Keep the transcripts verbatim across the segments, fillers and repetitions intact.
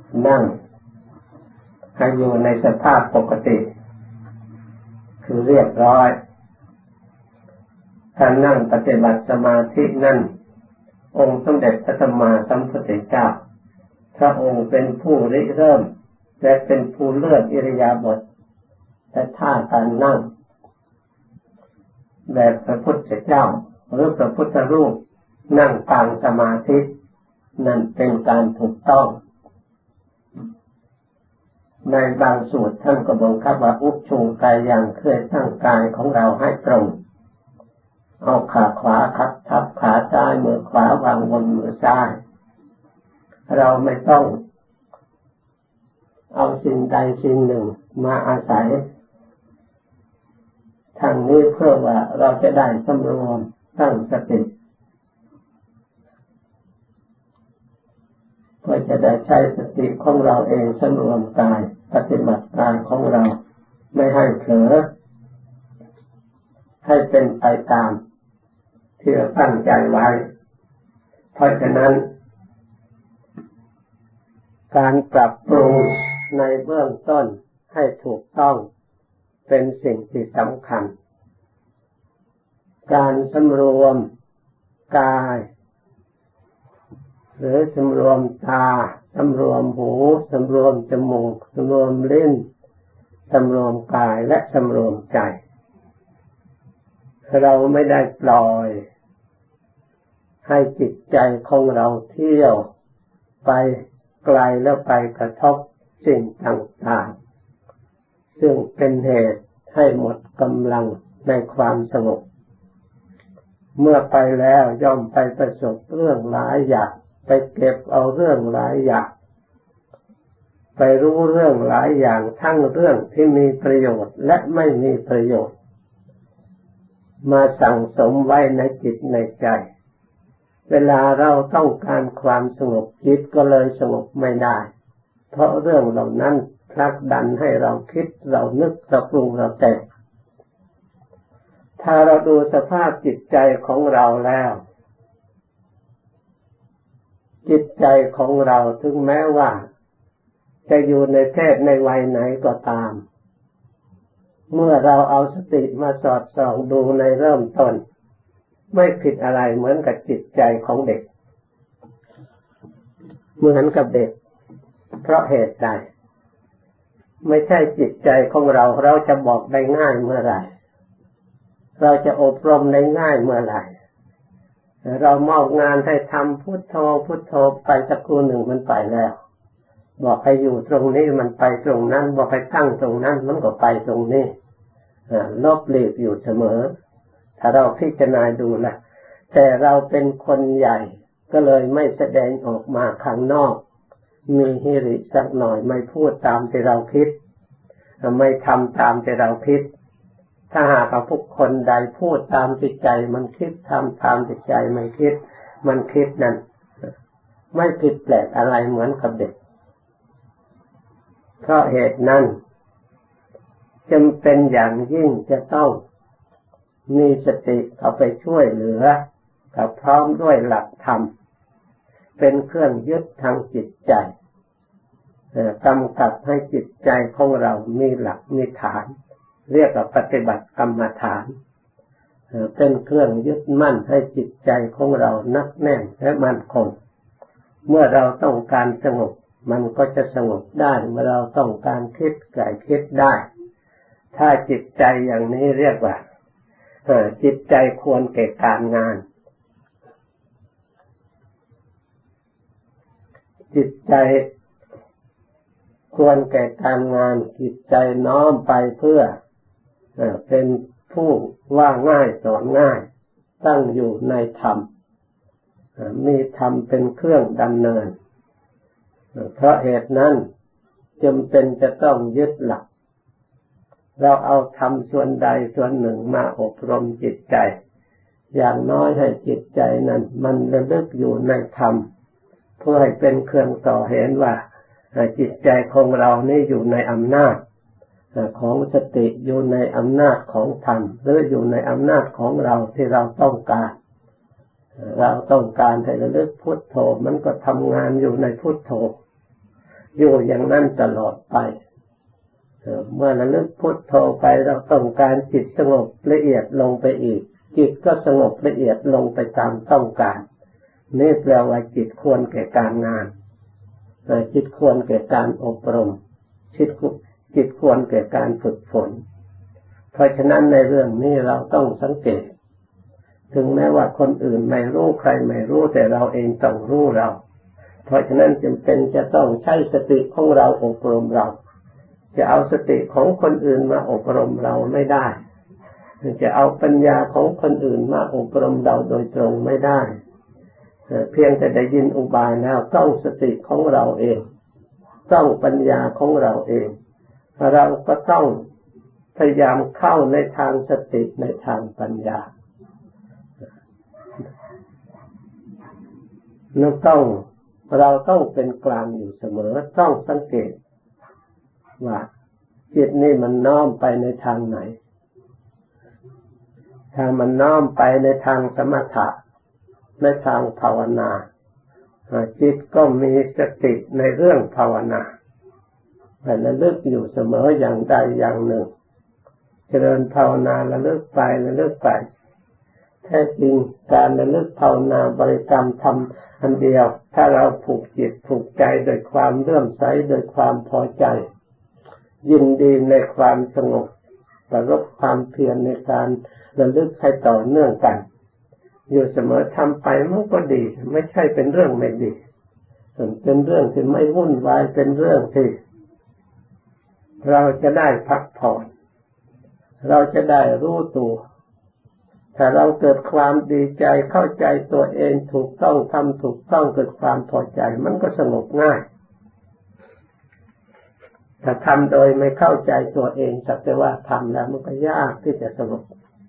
นั่งให้อยู่ในสภาพปกติคือเรียบร้อยการนั่งปฏิบัติสมาธินั่นองค์สมเด็จพระสัมมาสัมพุทธเจ้าพระองค์เป็นผู้ริเริ่มและเป็นผู้เลือกอิริยาบถและท่าการนั่งแบบพระพุทธเจ้าหรือพระพุทธรูปนั่งปางสมาธินั่นเป็นการถูกต้องในบางสูตรท่านก็บังคับว่าอุปชุงกายยังเคยตั้งกายของเราให้ตรงเอาขาขวาคัดทับขาซ้ายมือขวาวางบนมือซ้ายเราไม่ต้องเอาสิ่งใดสิ่งหนึ่งมาอาศัยทางนี้เพื่อว่าเราจะได้สำรวมตั้งสติเพื่อจะได้ใช้สติของเราเองสำรวมกายปฏิบัติกายของเราไม่ให้เผลอให้เป็นไปตามที่เราตั้งใจไว้เพราะฉะนั้นการปรับปรุงในเบื้องต้นให้ถูกต้องเป็นสิ่งที่สำคัญการสำรวมกายหรือสำรวมตาสำรวมหูสำรวมจมูกสำรวมลิ้นสำรวมกายและสำรวมใจเราไม่ได้ปล่อยให้จิตใจของเราเที่ยวไปไกลแล้วไปกระทบสิ่งต่างๆซึ่งเป็นเหตุให้หมดกำลังในความสงบเมื่อไปแล้วย่อมไปประสบเรื่องหลายอย่างไปเก็บเอาเรื่องหลายอย่างไปรู้เรื่องหลายอย่างทั้งเรื่องที่มีประโยชน์และไม่มีประโยชน์มาสั่งสมไว้ในจิตในใจเวลาเราต้องการความสงบจิตก็เลยสงบไม่ได้เพราะเรื่องเหล่านั้นผลักดันให้เราคิดเรานึกเราปรุงเราแต่งถ้าเราดูสภาพจิตใจของเราแล้วจิตใจของเราถึงแม้ว่าจะอยู่ในเพศในวัยไหนก็ตามเมื่อเราเอาสติมาสอดส่องดูในเริ่มต้นไม่ผิดอะไรเหมือนกับจิตใจของเด็กเหมือนกับเด็กเพราะเหตุใดไม่ใช่จิตใจของเราเราจะบอกได้ง่ายเมื่อไหร่เราจะอบรมได้ง่ายเมื่อไหร่เรามอบงานให้ทำพุทโธพุทโธไปสักครู่หนึ่งมันไปแล้วบอกให้อยู่ตรงนี้มันไปตรงนั้นบอกให้ตั้งตรงนั้นมันก็ไปตรงนี้ลบหลีกอยู่เสมอถ้าเราพิจารณาดูนะแต่เราเป็นคนใหญ่ก็เลยไม่แสดงออกมาข้างนอกมีหิริสักหน่อยไม่พูดตามที่เราคิดไม่ทำตามที่เราคิดถ้าหากว่าผู้คนใดพูดตามจิตใจมันคิดทำตามจิตใจไม่คิดมันคิดนั่นไม่ผิดแปลกอะไรเหมือนกับเด็กเพราะเหตุนั้นจำเป็นอย่างยิ่งจะต้องมีสติเข้าไปช่วยเหลือกับพร้อมด้วยหลักธรรมเป็นเครื่องยึดทางจิตใจกำกับให้จิตใจของเรามีหลักมีฐานเรียกว่าปฏิบัติกรรมฐานเป็นเครื่องยึดมั่นให้จิตใจของเรานักแน่นและมั่นคงเมื่อเราต้องการสงบมันก็จะสงบได้เมื่อเราต้องการคิดก็คิดได้ถ้าจิตใจอย่างนี้เรียกว่าจิตใจควรแก่การงานจิตใจควรแก่การงานจิตใจน้อมไปเพื่อเป็นผู้ว่าง่ายสอนง่ายตั้งอยู่ในธรรมมีธรรมเป็นเครื่องดำเนินเพราะเหตุนั้นจำเป็นจะต้องยึดหลักเราเอาธรรมส่วนใดส่วนหนึ่งมาอบรมจิตใจอย่างน้อยให้จิตใจนั้นมันระลึกอยู่ในธรรมเพื่อให้เป็นเครื่องต่อเห็นว่าจิตใจของเรานี่อยู่ในอำนาจของสติอยู่ในอำนาจของธรรมหรืออยู่ในอำนาจของเราที่เราต้องการเราต้องการให้ระลึกพุทโธมันก็ทำงานอยู่ในพุทโธอยู่อย่างนั้นตลอดไปเมื่อระลึกพุทโธไปเราต้องการจิตสงบละเอียดลงไปอีกจิตก็สงบละเอียดลงไปตามต้องการนี่แปลว่าจิตควรแก่การงานจิตควรแก่การอบรมจิตจิตควรแก่การฝึกฝนเพราะฉะนั้นในเรื่องนี้เราต้องสังเกตถึงแม้ว่าคนอื่นไม่รู้ใครไม่รู้แต่เราเองต้องรู้เราเพราะฉะนั้นจำเป็นจะต้องใช้สติของเราอบรมเราจะเอาสติของคนอื่นมาอบรมเราไม่ได้จะเอาปัญญาของคนอื่นมาอบรมเราโดยตรงไม่ได้เพียงแต่ได้ยินอุบายแล้วต้องสติของเราเองต้องปัญญาของเราเองเราก็ต้องพยายามเข้าในทางสติในทางปัญญาเราต้องเราต้องเป็นกลางอยู่เสมอต้องสังเกตว่าจิตนี่มันน้อมไปในทางไหนถ้ามันน้อมไปในทางสมถะในทางภาวนาจิตก็มีสติในเรื่องภาวนาแต่ระลึกอยู่เสมออย่างใดอย่างหนึ่งเจริญภาวนาระลึกไประลึกไปแท้จริงการระลึกภาวนาบริกรรมทำอันเดียวถ้าเราผูกจิตผูกใจโดยความเลื่อมใสโดยความพอใจยินดีในความสงบประรบความเพียรในการระลึกให้ต่อเนื่องกันอยู่เสมอทำไปมันก็ดีไม่ใช่เป็นเรื่องไม่ดีเป็นเรื่องที่ไม่วุ่นวายเป็นเรื่องที่เราจะได้พักผ่อนเราจะได้รู้ตัวถ้าเราเกิดความดีใจเข้าใจตัวเองถูกต้องทำถูกต้องเกิดความพอใจมันก็สงบง่ายถ้าทำโดยไม่เข้าใจตัวเองสักแต่ว่าทำแล้วมันก็ยากที่จะสงบ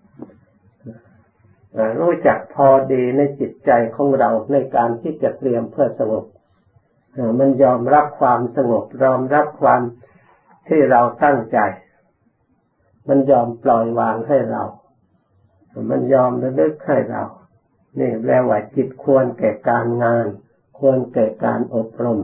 รู้จักพอดีในจิตใจของเราในการที่จะเตรียมเพื่อสงบมันยอมรับความสงบยอมรับความที่เราตั้งใจมันยอมปล่อยวางให้เรามันยอมระลึกให้เรานี่แปลว่าจิตควรแก่การงานควรแก่การอบรม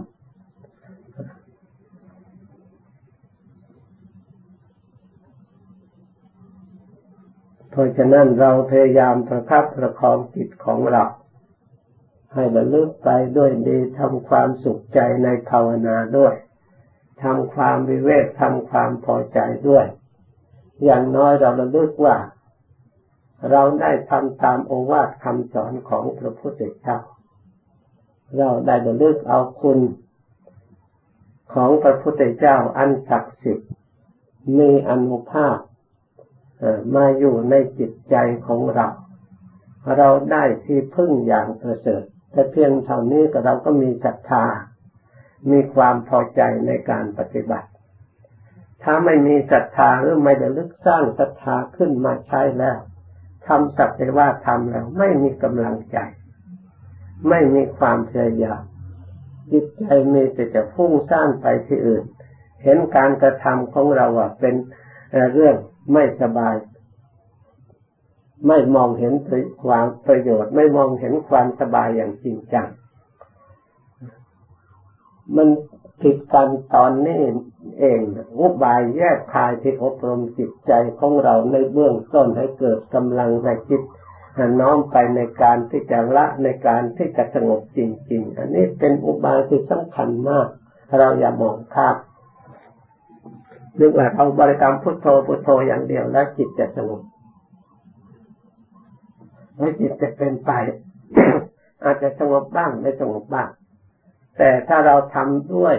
เพราะฉะนั้นเราพยายามประคับประคองจิตของเราให้ระลึกไปด้วยดีทำความสุขใจในภาวนาด้วยทำความวิเวกทำความพอใจด้วยอย่างน้อยเราระลึกว่าเราได้ทำตามโอวาทคำสอนของพระพุทธเจ้าเราได้ระลึกเอาคุณของพระพุทธเจ้าอันศักดิ์สิทธิ์มีอานุภาพมาอยู่ในจิตใจของเราเราได้ที่พึ่งอย่างประเสริฐแต่เพียงเท่านี้ก็เราก็มีศรัทธามีความพอใจในการปฏิบัติถ้าไม่มีศรัทธาหรือไม่ระลึกสร้างศรัทธาขึ้นมาใช้แล้วทำสักแต่ว่าทำแล้วไม่มีกำลังใจไม่มีความพยายามจิตใจมีแต่จะฟุ้งซ่านไปที่อื่นเห็นการกระทำของเราว่าเป็นเรื่องไม่สบายไม่มองเห็นความประโยชน์ไม่มองเห็นความสบายอย่างจริงจังมันผิดกันตอนนี้เองอุบายแยกคายที่อบรมจิตใจของเราในเบื้องต้นให้เกิดกำลังให้จิตน้อมไปในการที่จะละในการที่จะสงบจริงๆอันนี้เป็นอุบายที่สำคัญมากเราอย่ามองข้ามนึกว่าเราบริกรรมพุทโธพุทโธอย่างเดียวแล้วจิตจะสงบแล้วจิตจะเป็นไป อาจจะสงบบ้างไม่สงบบ้างแต่ถ้าเราทำด้วย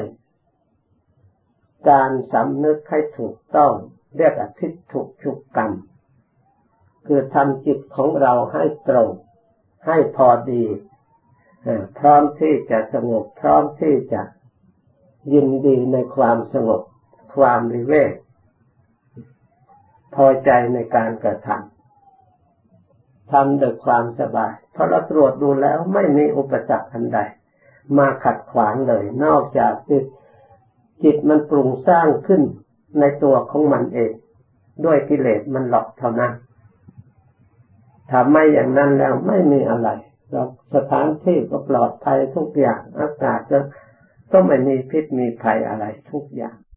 การสำนึกให้ถูกต้องเรียกว่าทิฏฐุชุกกรรมคือทำจิตของเราให้ตรงให้พอดีพร้อมที่จะสงบพร้อมที่จะยินดีในความสงบความวิเวกพอใจในการกระทำทำด้วยความสบายเพราะเราตรวจดูแล้วไม่มีอุปสรรคอันใดมาขัดขวางเลยนอกจากที่จิตมันปรุงสร้างขึ้นในตัวของมันเองด้วยกิเลสมันหลอกเท่านั้นถ้าไม่อย่างนั้นแล้วไม่มีอะไรเราสถานที่ก็ปลอดภัยทุกอย่างอากาศก็ก็ไม่มีพิษมีภัยอะไรทุกอย่าง